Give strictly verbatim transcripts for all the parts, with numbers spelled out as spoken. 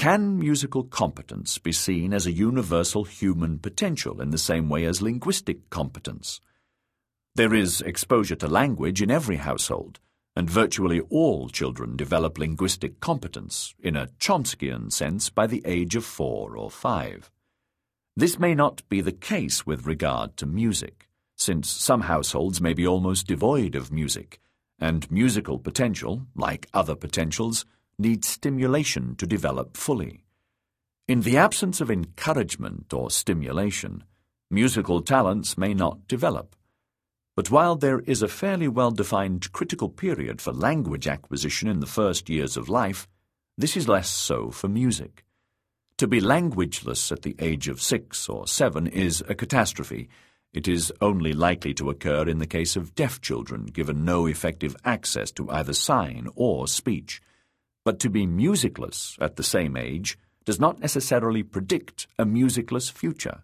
Can musical competence be seen as a universal human potential in the same way as linguistic competence? There is exposure to language in every household, and virtually all children develop linguistic competence, in a Chomskyan sense, by the age of four or five. This may not be the case with regard to music, since some households may be almost devoid of music, and musical potential, like other potentials, needs stimulation to develop fully. In the absence of encouragement or stimulation, musical talents may not develop. But while there is a fairly well-defined critical period for language acquisition in the first years of life, this is less so for music. To be languageless at the age of six or seven is a catastrophe. It is only likely to occur in the case of deaf children given no effective access to either sign or speech. But to be musicless at the same age does not necessarily predict a musicless future.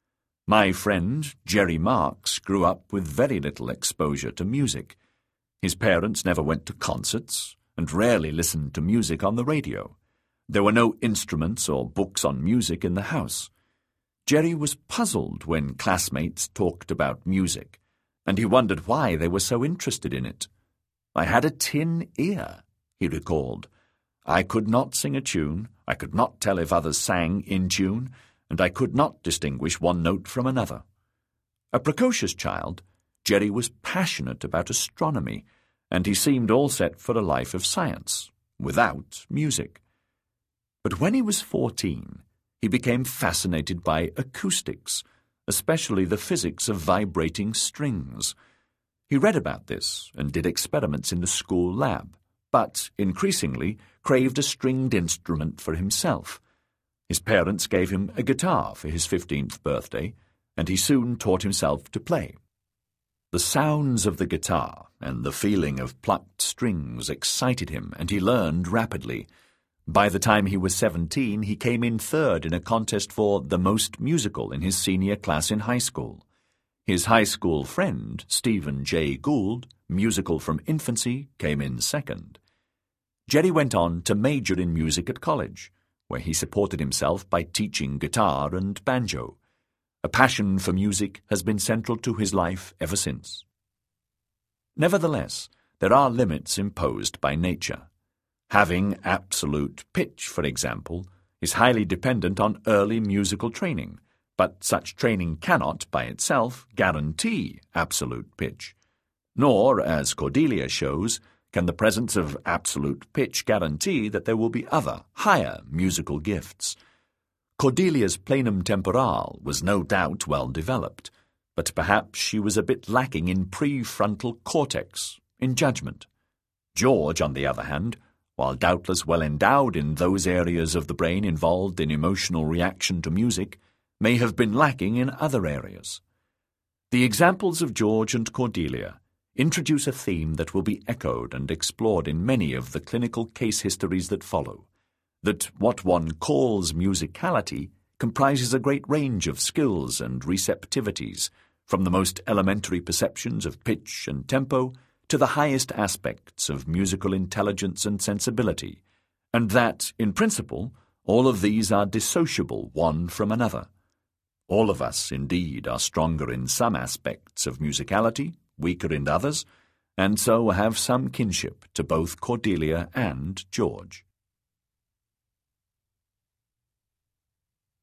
My friend, Jerry Marks, grew up with very little exposure to music. His parents never went to concerts and rarely listened to music on the radio. There were no instruments or books on music in the house. Jerry was puzzled when classmates talked about music, and he wondered why they were so interested in it. "I had a tin ear," he recalled. "I could not sing a tune, I could not tell if others sang in tune, and I could not distinguish one note from another." A precocious child, Jerry was passionate about astronomy, and he seemed all set for a life of science, without music. But when he was fourteen, he became fascinated by acoustics, especially the physics of vibrating strings. He read about this and did experiments in the school lab, but increasingly craved a stringed instrument for himself. His parents gave him a guitar for his fifteenth birthday, and he soon taught himself to play. The sounds of the guitar and the feeling of plucked strings excited him, and he learned rapidly. By the time he was seventeen, he came in third in a contest for the most musical in his senior class in high school. His high school friend, Stephen Jay Gould, musical from infancy, came in second. Jerry went on to major in music at college, where he supported himself by teaching guitar and banjo. A passion for music has been central to his life ever since. Nevertheless, there are limits imposed by nature. Having absolute pitch, for example, is highly dependent on early musical training, but such training cannot, by itself, guarantee absolute pitch. Nor, as Cordelia shows, can the presence of absolute pitch guarantee that there will be other, higher musical gifts. Cordelia's planum temporale was no doubt well developed, but perhaps she was a bit lacking in prefrontal cortex, in judgment. George, on the other hand, while doubtless well endowed in those areas of the brain involved in emotional reaction to music, may have been lacking in other areas. The examples of George and Cordelia introduce a theme that will be echoed and explored in many of the clinical case histories that follow, that what one calls musicality comprises a great range of skills and receptivities, from the most elementary perceptions of pitch and tempo to the highest aspects of musical intelligence and sensibility, and that, in principle, all of these are dissociable one from another. All of us, indeed, are stronger in some aspects of musicality, weaker in others, and so have some kinship to both Cordelia and George.